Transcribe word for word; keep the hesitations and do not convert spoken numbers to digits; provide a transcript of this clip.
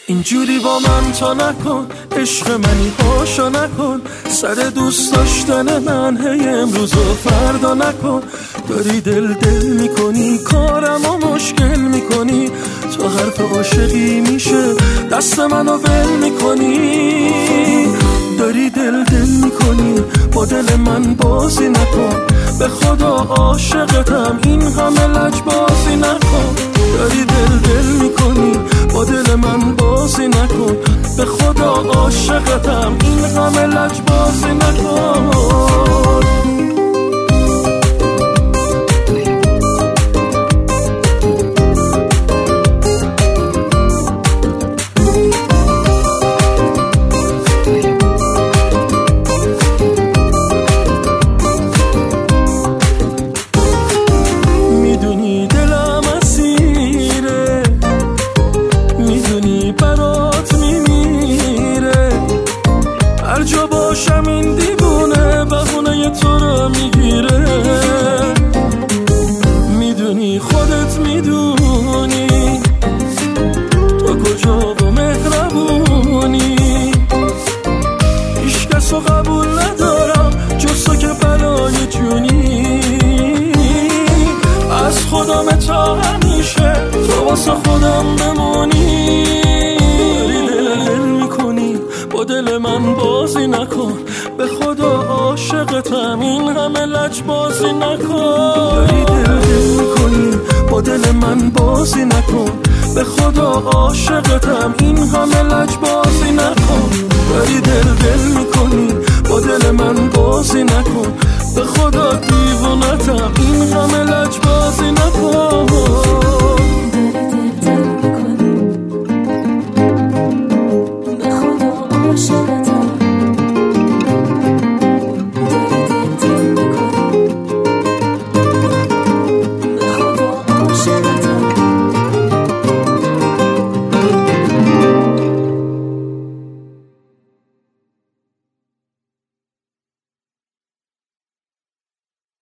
اینجوری با من تا نکن، عشق منی هاشا نکن، سر دوست داشتن من هی امروز و فردا نکن. داری دل دل میکنی، کارم و مشکل میکنی، تو حرف عاشقی میشه دست منو ول میکنی. داری دل دل میکنی، با دل من بازی نکن، به خدا عاشقتم این همه لجبازی نکن. داری دل دل میکنی، با دل من بازی نکن، به خدا عاشقتم این همه لجبازی نکن. این دیوونه بهونه تو رو میگیره، میدونی خودت میدونی تو کجا و مهربونی. هیچ کس رو قبول ندارم جز تو که بلای جونی. از خودم تا همیشه تو واسه خودم بمونی. با دل من بازی نکن، به خدا عاشقتم این همه لجبازی نکن. داری دل دل میکنی، با دل من بازی نکن، به خدا عاشقتم این همه لجبازی نکن. داری دل دل میکنی، با دل من بازی نکن، به خدا دیوونتم این همه لجبازی نکن.